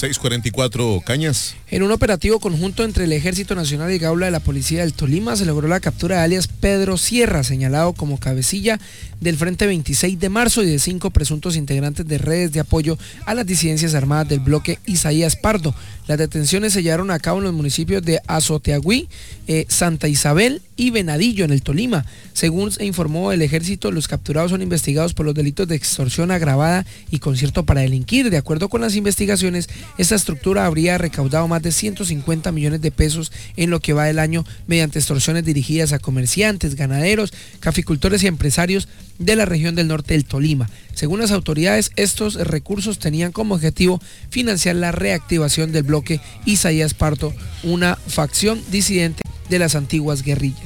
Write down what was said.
6:44, Cañas. En un operativo conjunto entre el Ejército Nacional y Gaula de la Policía del Tolima se logró la captura de alias Pedro Sierra, señalado como cabecilla del Frente 26 de Marzo y de 5 presuntos integrantes de redes de apoyo a las disidencias armadas del bloque Isaías Pardo. Las detenciones se llevaron a cabo en los municipios de Azoteagüí, Santa Isabel y Venadillo, en el Tolima. Según se informó el Ejército, los capturados son investigados por los delitos de extorsión agravada y concierto para delinquir. De acuerdo con las investigaciones, esta estructura habría recaudado más de 150 millones de pesos en lo que va del año mediante extorsiones dirigidas a comerciantes, ganaderos, caficultores y empresarios de la región del norte del Tolima. Según las autoridades, estos recursos tenían como objetivo financiar la reactivación del bloque Isaías Pardo, una facción disidente de las antiguas guerrillas.